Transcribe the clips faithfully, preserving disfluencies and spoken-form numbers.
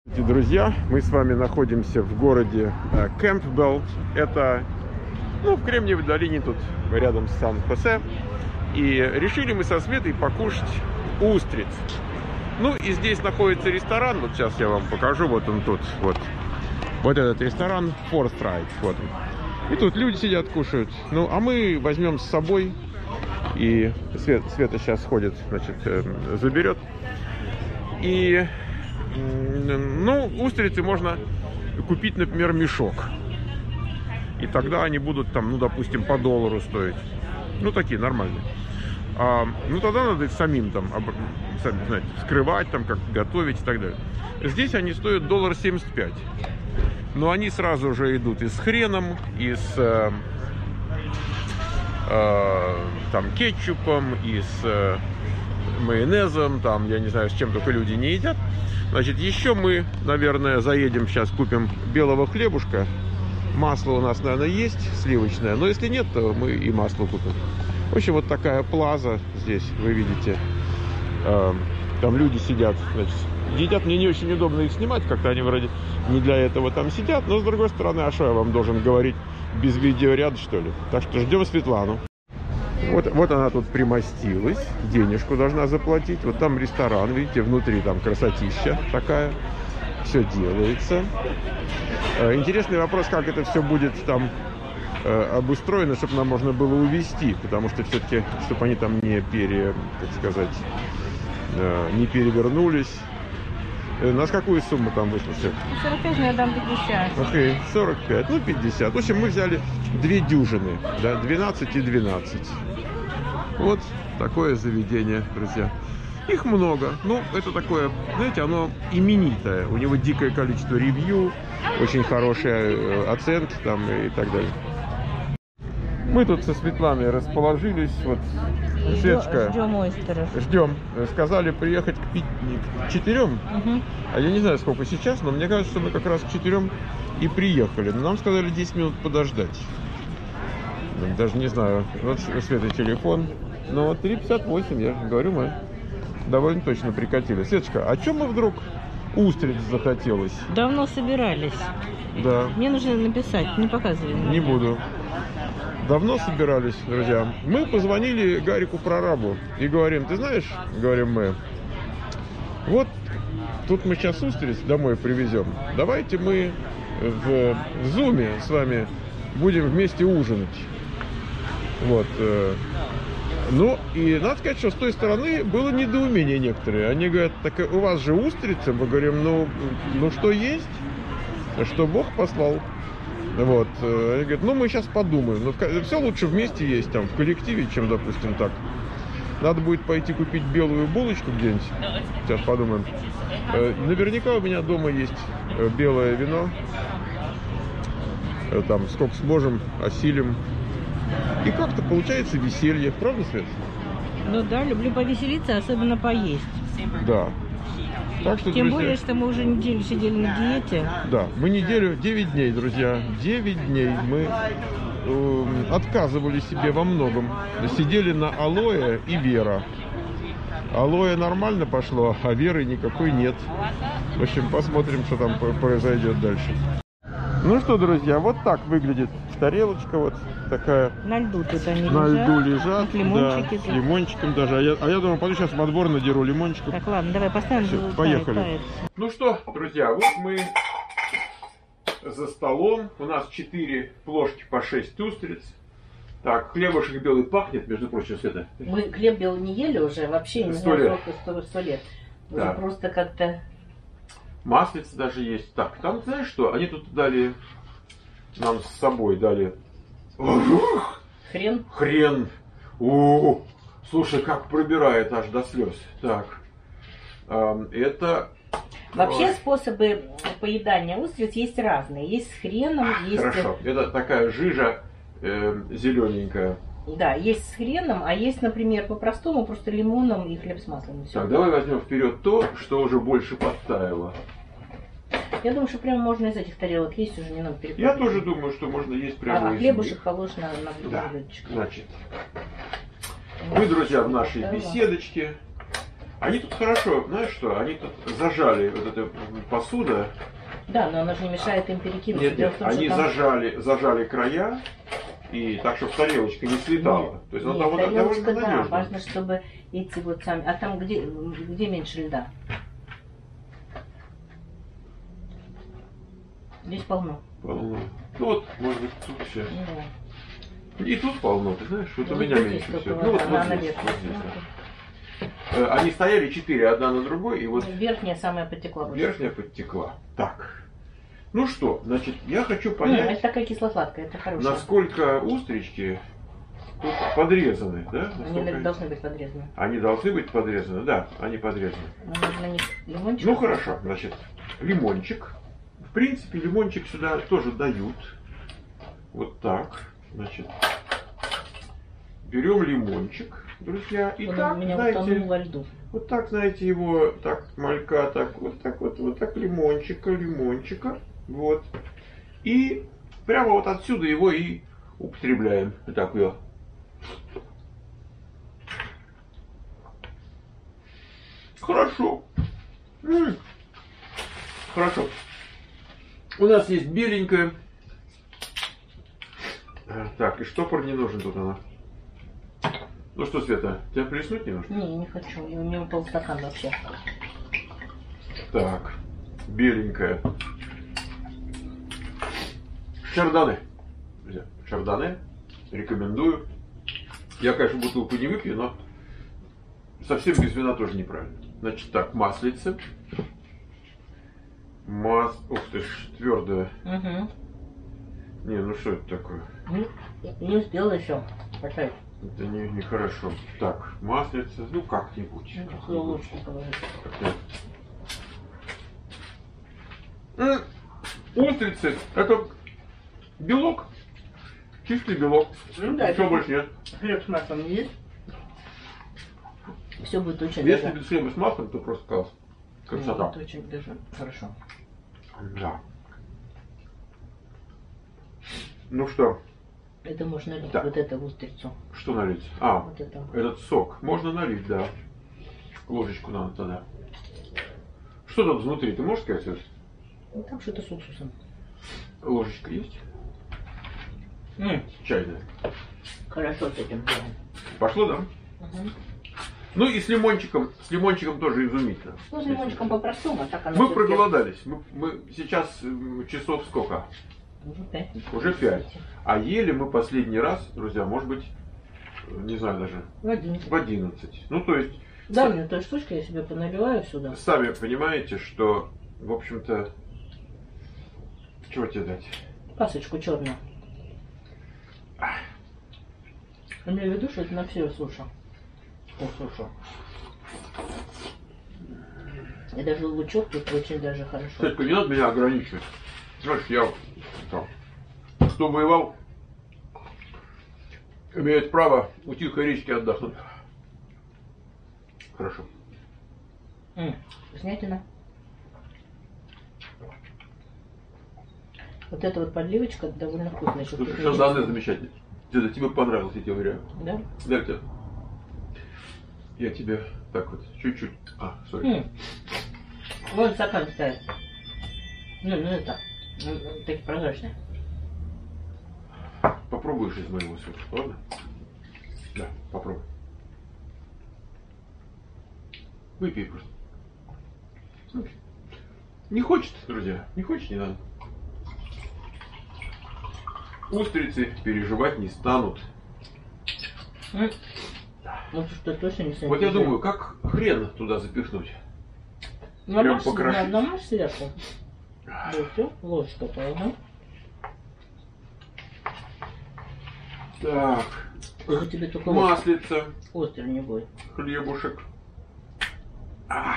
Друзья, мы с вами находимся в городе Кэмпбелл. Это, ну, в Кремниевой долине, тут рядом с Сан-Хосе. И решили мы со Светой покушать устриц. Ну, и здесь находится ресторан. Вот сейчас я вам покажу. Вот он тут. Вот, вот этот ресторан Forthright. Вот он. И тут люди сидят, кушают. Ну, а мы возьмем с собой. И Свет, Света сейчас ходит, значит, заберет. И... Ну, устрицы можно купить, например, мешок. И тогда они будут там, ну, допустим, по доллару стоить. Ну, такие нормальные. А, ну, тогда надо их самим там, сами, знаете, вскрывать, там, как готовить и так далее. Здесь они стоят доллар семьдесят пять. Но они сразу же идут и с хреном, и с э, э, там, кетчупом, и с э, майонезом, там, я не знаю, с чем только люди не едят. Значит, еще мы, наверное, заедем сейчас, купим белого хлебушка. Масло у нас, наверное, есть сливочное, но если нет, то мы и масло купим. В общем, вот такая плаза здесь, вы видите. Там люди сидят, значит, едят. Мне не очень удобно их снимать, как-то они вроде не для этого там сидят. Но, с другой стороны, а что я вам должен говорить без видеоряда, что ли? Так что ждем Светлану. Вот, вот она тут примостилась, денежку должна заплатить. Вот там ресторан, видите, внутри там красотища такая. Все делается. Интересный вопрос, как это все будет там обустроено, чтобы нам можно было увезти. Потому что все-таки, чтобы они там не пере, так сказать, не перевернулись. На какую сумму там вышло все? сорок пять, но я дам пятьдесят. Окей, сорок пять, ну пятьдесят. В общем, мы взяли две дюжины, да, двенадцать и двенадцать. Вот такое заведение, друзья. Их много. Ну, это такое, знаете, оно именитое. У него дикое количество ревью, очень хорошие оценки там и так далее. Мы тут со Светланой расположились. Вот, Светочка. Ждем ойстера. Ждем. Сказали приехать к, пи... к четырем. Угу. А я не знаю, сколько сейчас, но мне кажется, что мы как раз к четырем и приехали. Но нам сказали десять минут подождать. Даже не знаю. Вот Света телефон. Но вот три пятьдесят восемь, я же говорю, мы довольно точно прикатили. Светочка, а чем мы вдруг устриц захотелось? Давно собирались. Да. Мне нужно написать, не показывай. Не буду. Давно собирались, друзья. Мы позвонили Гарику Прорабу и говорим, ты знаешь, говорим мы, вот тут мы сейчас устриц домой привезем. Давайте мы в, в зуме с вами будем вместе ужинать. Вот. Ну, и надо сказать, что с той стороны было недоумение некоторые. Они говорят, так у вас же устрица. Мы говорим, ну, ну что есть, что Бог послал. Вот. Они говорят, ну мы сейчас подумаем. Но все лучше вместе есть там в коллективе, чем, допустим, так. Надо будет пойти купить белую булочку где-нибудь. Сейчас подумаем. Наверняка у меня дома есть белое вино. Там сколько сможем, осилим. И как-то получается веселье. Правда, Свет? Ну да, люблю повеселиться, особенно поесть. Да. Так что, Тем друзья, более, что мы уже неделю сидели на диете. Да, мы неделю, девять дней, друзья. девять дней мы э, отказывали себе во многом. Сидели на алоэ и вера. Алоэ нормально пошло, а веры никакой нет. В общем, посмотрим, что там произойдет дальше. Ну что, друзья, вот так выглядит тарелочка вот такая. На льду тут они На лежат. льду лежат, Лимончики, да, с лимончиком даже. А я, а я думаю, пойду сейчас в отбор надеру лимончиков. Так, ладно, давай поставим. Все, поехали. Тает. Ну что, друзья, вот мы за столом. У нас четыре плошки по шесть устриц. Так, хлебушек белый пахнет, между прочим, Света. Мы хлеб белый не ели уже, вообще не знаю, сколько, сто лет. Уже да. Просто как-то... Маслица даже есть. Так, там, знаешь что, они тут дали, нам с собой дали... Хрен? Хрен. О, слушай, как пробирает аж до слез. Так, это... Вообще Ой. способы поедания устриц есть разные. Есть с хреном, есть... Хорошо, это такая жижа э, зелененькая. Да, есть с хреном, а есть, например, по-простому, просто лимоном и хлеб с маслом. Все. Так, давай возьмем вперед то, что уже больше подтаяло. Я думаю, что прямо можно из этих тарелок есть, уже не надо перепутать. Я тоже думаю, что можно есть прямо а, из хлебушек них. положь на, на да. блюдечко. Значит, мы, друзья, в нашей Давай. беседочке. Они тут хорошо, знаешь что, они тут зажали вот эту посуда. Да, но она же не мешает им перекинуть. Нет, нет, том, они там... зажали, зажали края, и так, чтобы тарелочка не слетала. Нет, То есть нет, она там тарелочка, да, важно, чтобы эти вот сами... А там где, где меньше льда? Здесь полно. Полно. Ну вот, может быть, тут все. Да. И тут полно, ты знаешь, вот ну, у меня меньше все. Ну вот, вот здесь, вот здесь. Они стояли четыре, одна на другой, и вот... Верхняя самая подтекла. Верхняя подтекла. Так. Ну что, значит, я хочу понять... Ну, это такая кисло-сладкая, это хорошая. Насколько устрички тут подрезаны, да? Насколько... Они должны быть подрезаны. Они должны быть подрезаны, да, они подрезаны. Ну, на них лимончик. Ну хорошо, значит, лимончик. В принципе, лимончик сюда тоже дают. Вот так, значит. Берем лимончик, друзья, и Он так, у меня знаете, во льду. вот так, знаете, его, так, малька, так, вот так вот, вот так, лимончика, лимончика, вот. И прямо вот отсюда его и употребляем. Так, я. Хорошо. М-м. Хорошо. У нас есть беленькая. Так, и штопор не нужен тут она. Ну что, Света, тебя плеснуть не нужно? Не, не хочу. У него полстакана вообще. Так, беленькая. Шардоне. Друзья, шардоне. Рекомендую. Я, конечно, бутылку не выпью, но совсем без вина тоже неправильно. Значит, так, маслице. Мас... Ух ты ж, твердое. Угу. Не, ну что это такое? Не, не успела еще. Поставить. Это не, не хорошо. Так, маслице, ну как-нибудь. Ну, как устрицы, это белок. Чистый белок. Ну, да, ничего больше нет. Хлеб с маслом не есть. Все будет очень Если даже... без хлеба с маслом, то просто класс. Красота. Это очень даже хорошо. Да. Ну что? Это можно налить, да. Вот это в устрицу. Что налить? А, вот это. Этот сок. Можно налить, да. Ложечку надо тогда. Что там внутри? Ты можешь сказать? Ну, там что-то с уксусом. Ложечка есть? М. Чайная. Хорошо с этим делаем. Пошло, да? Угу. Ну и с лимончиком. С лимончиком тоже изумительно. Ну, с лимончиком по-простому, а так оно... Мы проголодались. Мы, мы сейчас часов сколько? Уже пять. Уже пять. А ели мы последний раз, друзья, может быть, не знаю даже, в одиннадцать. В одиннадцать. Ну, то есть... Да, мне той штучкой я себе поналиваю сюда. Сами понимаете, что, в общем-то, чего тебе дать? Пасочку черную. Имею в виду, что это на все суша. О, суша. И даже лучок тут очень даже хорошо. Кстати, не надо меня ограничивать. Знаешь, я там, кто воевал, имеет право у тихой речки отдохнуть. Хорошо. М-м, вкуснятина. Вот эта вот подливочка довольно вкусная. Слушай, шардоне замечательный. Деда, тебе понравилось, я тебе уверяю. Да? Да, где? Я тебе так вот, чуть-чуть. А, сори. М-м. Вон стакан стоит. Ну, ну это. Ну, такие прозрачные. Попробуешь из моего сока, ладно? Да, попробуй. Выпей просто. Выпей. Не хочет, друзья, не хочет, не надо. Устрицы переживать не станут. Mm. Ну что, точно не Вот я думаю, как хрен туда запихнуть? Намажь, намажь сверху. Да, все, ложка полна. Так. У тебе только маслица. Острый не будет. Хлебушек. А.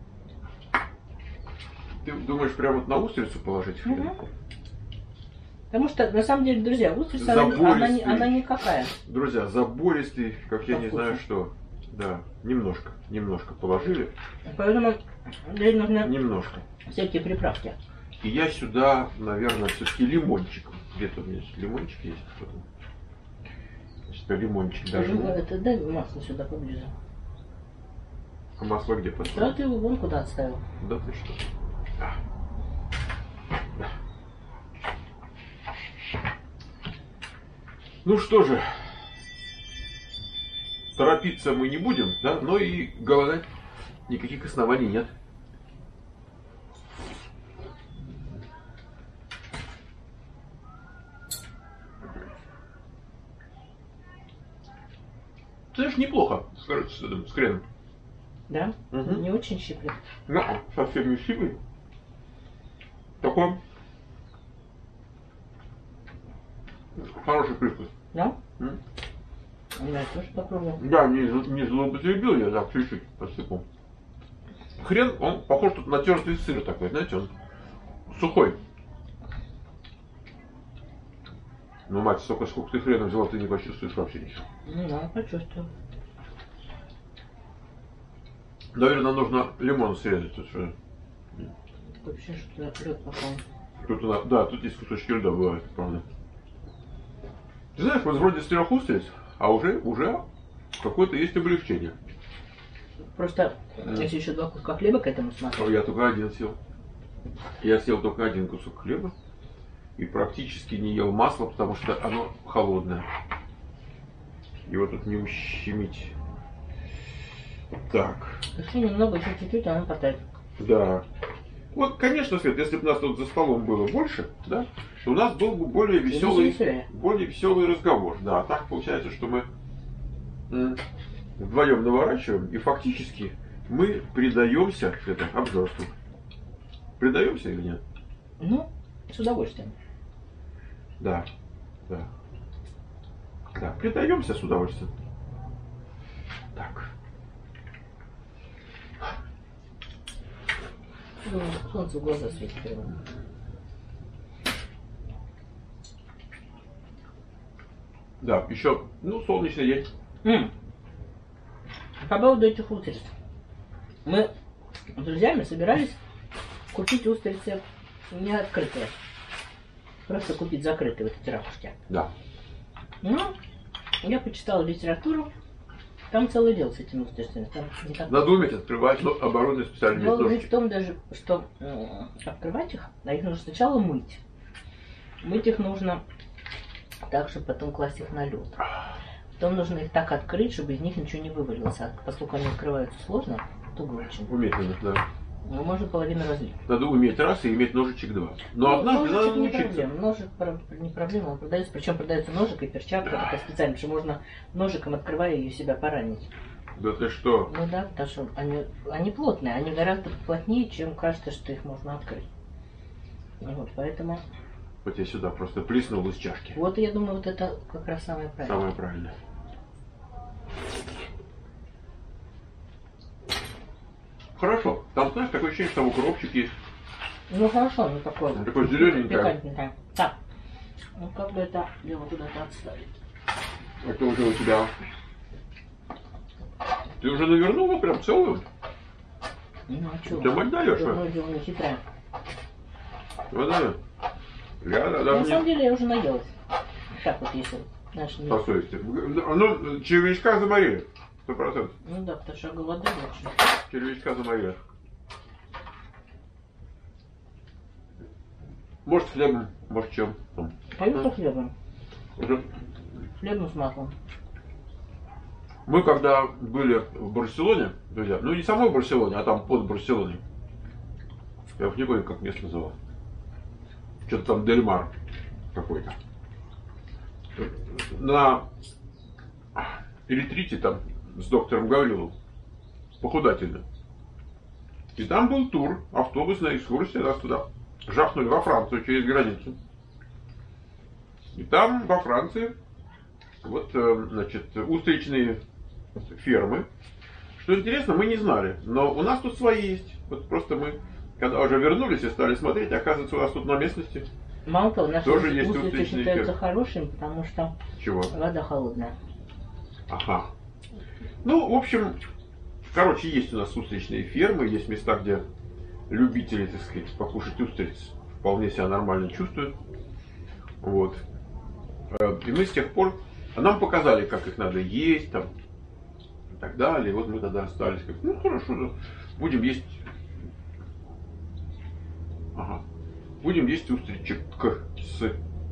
Ты думаешь, прямо вот на устрицу положить хлеб? Угу. Потому что, на самом деле, друзья, устрица, она, она, она никакая. Друзья, забористый, как я По не вкусу. знаю что. Да, немножко, немножко положили. Поэтому здесь нужны немножко. Всякие приправки. И я сюда, наверное, все-таки лимончик. Где-то у меня лимончик есть. Значит, лимончик даже. Это дай масло сюда поближе. А масло где поставил? Да, ты его вон куда отставил. Да ты что? А. Да. Ну что же, торопиться мы не будем, да, но и голодать никаких оснований нет. Знаешь, неплохо с, с, с хреном. Да? Угу. Не очень щиплет. Ну, совсем не щиплет. Такой хороший привкус. Да? М? Я тоже попробую. Да, не, не злоупотребил, я так чуть-чуть посыпал. Хрен, он похож тут на тертый сыр такой, знаете, он сухой. Ну, мать, столько, сколько ты хрена взяла, ты не почувствуешь вообще ничего. Ну да, почувствую. Наверное, нужно лимон срезать тут что. Вообще, что лед попал. Тут, у нас- да, тут есть кусочки льда, бывает, правда. Ты знаешь, вот вроде с трех устриц, а уже, уже какое-то есть облегчение. Просто, Мгм. если еще два куска хлеба к этому А смотреть. я только один съел. Я съел только один кусок хлеба и практически не ел масла, потому что оно холодное. Его тут не ущемить. Так, Еще немного, еще чуть-чуть, а оно потает. да. Вот, конечно, Свет, если бы нас тут за столом было больше, да, то у нас был бы более веселый, веселее. более веселый разговор. Да, а так получается, что мы м, вдвоем наворачиваем, и фактически мы предаемся это, обжорству. Предаемся или нет? Ну, с удовольствием. Да, да. Да, предаемся с удовольствием. Так. Ну, солнце в глаза светит прямо. Да, еще, ну, солнечный день. М. По поводу этих устриц. Мы с друзьями собирались купить устрицы не открытые. Просто купить закрытые вот эти ракушки. Да. Ну, я почитала литературу. Там целое дело с этими устрицами. Там не так... Надо уметь открывать, но оборудование специально Дело есть не в ножички. том даже, что м, открывать их, а их нужно сначала мыть. Мыть их нужно так, чтобы потом класть их на лед. Потом нужно их так открыть, чтобы из них ничего не вывалилось. А поскольку они открываются сложно, туго очень. Уметь надо, да. Ну, можно половину разлить. Надо уметь раз и иметь ножичек два. Но однажды ножичек надо не научиться. проблема. Ножик про- не проблема, он продается. Причем продается ножик и перчатка такая специальная, что можно ножиком, открывая ее, себя поранить. Да ты что? Ну да, потому что они, они плотные, они гораздо плотнее, чем кажется, что их можно открыть. Вот, поэтому, Вот я сюда просто плеснул из чашки. вот я думаю, вот это как раз самое правильное. Самое правильное. Хорошо. Там, знаешь, такое ощущение, что там укропчик есть. Ну хорошо, ну такое. Ну, такое зелененькое. Пикантненькое. Так, ну как бы это дело куда-то отставить. Это уже у тебя. Ты уже навернула прям целую? Ну а что? Ты мать даешь, а? Ну, дело не хитрое. Вот да. Я да, На даже самом не деле я уже наелась. Так вот, если знаешь, не... по совести. Ну, червячка заморили. Сто процентов. Ну да, потому что я голодаю очень. Червячка заморили. Может хлебом, может чем. Там. Пою со хлебом. Уже. Хлебом с маслом. Мы когда были в Барселоне, друзья, ну не самой Барселоне, а там под Барселоной. Я уж не помню, как место называл. Что-то там Дельмар какой-то. На ретрите там с доктором Гавриловым. Похудательно. И там был тур, автобусная экскурсия, нас туда жахнули во Францию через границу. И там во Франции вот, э, значит, устричные фермы. Что интересно, мы не знали, но у нас тут свои есть. Вот просто мы, когда уже вернулись и стали смотреть, оказывается, у нас тут на местности. Мало того, наши Тоже есть устрицы устричные считаются фермы. хорошими, потому что Чего? вода холодная. Ага. Ну, в общем, короче, есть у нас устричные фермы, есть места, где любители, так сказать, покушать устриц вполне себя нормально чувствуют. Вот. Э, И мы с тех пор, а нам показали, как их надо есть, там, так далее. Вот мы тогда остались. Как, ну хорошо, будем есть. Ага. Будем есть устричек с.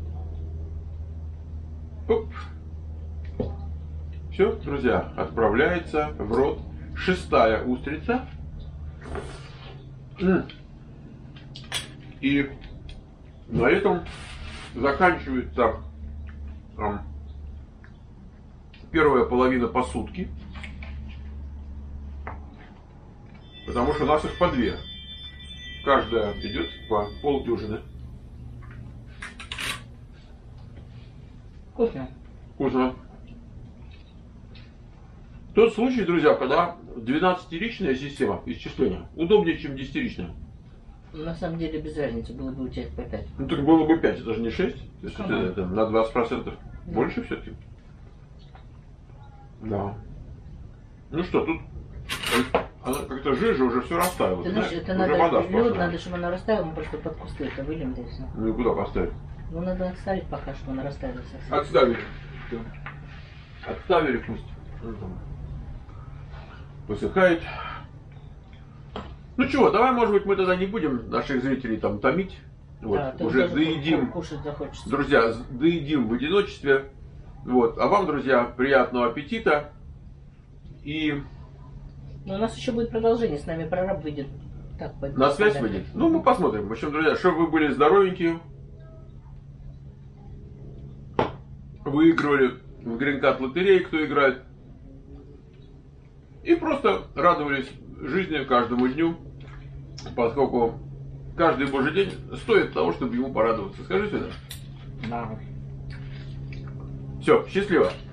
Оп. Все, друзья, отправляется в рот шестая устрица. И на этом заканчивается там, первая половина по сутки. Потому что у нас их по две. Каждая идет по полдюжины. Вкусно. Вкусно. Тот случай, друзья, когда двенадцатиричная система исчисления удобнее, чем десятиричная. На самом деле без разницы, было бы у тебя по пять. Ну так было бы пять, это же не шесть. То есть Ага. это, это на двадцать процентов Да. больше все-таки. Да. Ну что, тут она как-то жижа уже все растаяла. Ты знаешь, знаешь, это уже надо, вода лед, сплошная. надо, чтобы она растаяла, мы просто под кусты это выльем, да и все. Ну и куда поставить? Ну надо отставить пока, чтобы она растаяла совсем. Отставили. Всё. Отставили пусть. Ну, там высыхает. Ну чего, давай, может быть, мы тогда не будем наших зрителей там томить. Вот, Да, ты уже тоже доедим. кушать захочется. Друзья, доедим в одиночестве. Вот. А вам, друзья, приятного аппетита. И Но у нас еще будет продолжение, с нами прораб выйдет. Так, пойду. на связь Да. выйдет. Ну, мы посмотрим. В общем, друзья, чтобы вы были здоровенькие, выигрывали в Гринкат лотереи, кто играет, и просто радовались жизни каждому дню, поскольку каждый божий день стоит того, чтобы ему порадоваться. Скажи сюда. Да. Все, счастливо.